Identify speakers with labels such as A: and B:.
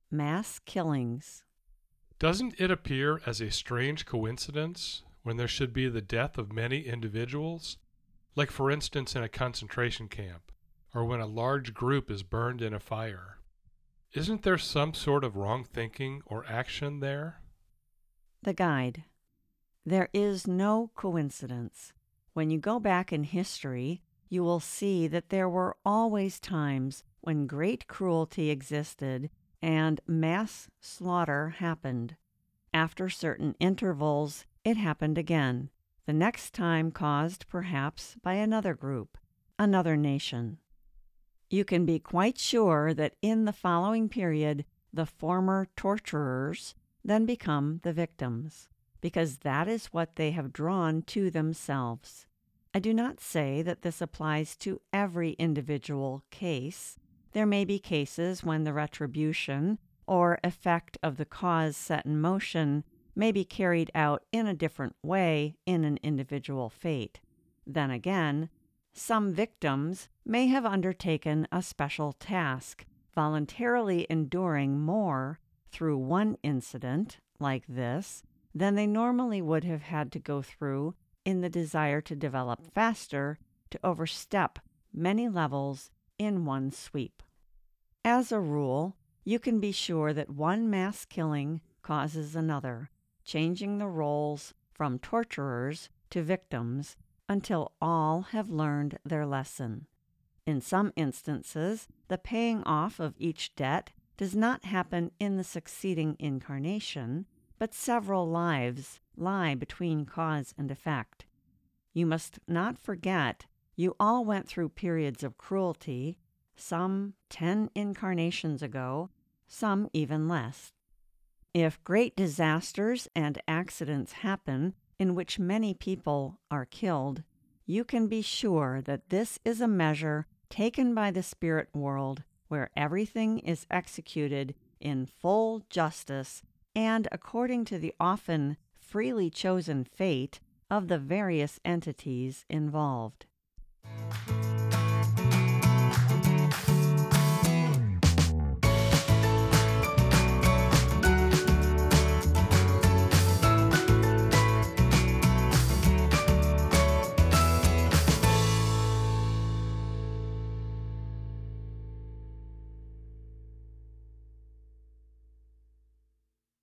A: Mass killings.
B: Doesn't it appear as a strange coincidence when there should be the death of many individuals, like for instance in a concentration camp, or when a large group is burned in a fire? Isn't there some sort of wrong thinking or action there?
A: The guide. There is no coincidence. When you go back in history, you will see that there were always times when great cruelty existed and mass slaughter happened. After certain intervals, it happened again, the next time caused perhaps by another group, another nation. You can be quite sure that in the following period, the former torturers then become the victims, because that is what they have drawn to themselves. I do not say that this applies to every individual case. There may be cases when the retribution or effect of the cause set in motion may be carried out in a different way in an individual fate. Then again, some victims may have undertaken a special task, voluntarily enduring more through one incident like this than they normally would have had to go through in the desire to develop faster, to overstep many levels in one sweep. As a rule, you can be sure that one mass killing causes another, changing the roles from torturers to victims until all have learned their lesson. In some instances, the paying off of each debt does not happen in the succeeding incarnation, but several lives lie between cause and effect. You must not forget you all went through periods of cruelty, some 10 incarnations ago, some even less. If great disasters and accidents happen in which many people are killed, you can be sure that this is a measure taken by the spirit world where everything is executed in full justice and according to the often freely chosen fate of the various entities involved.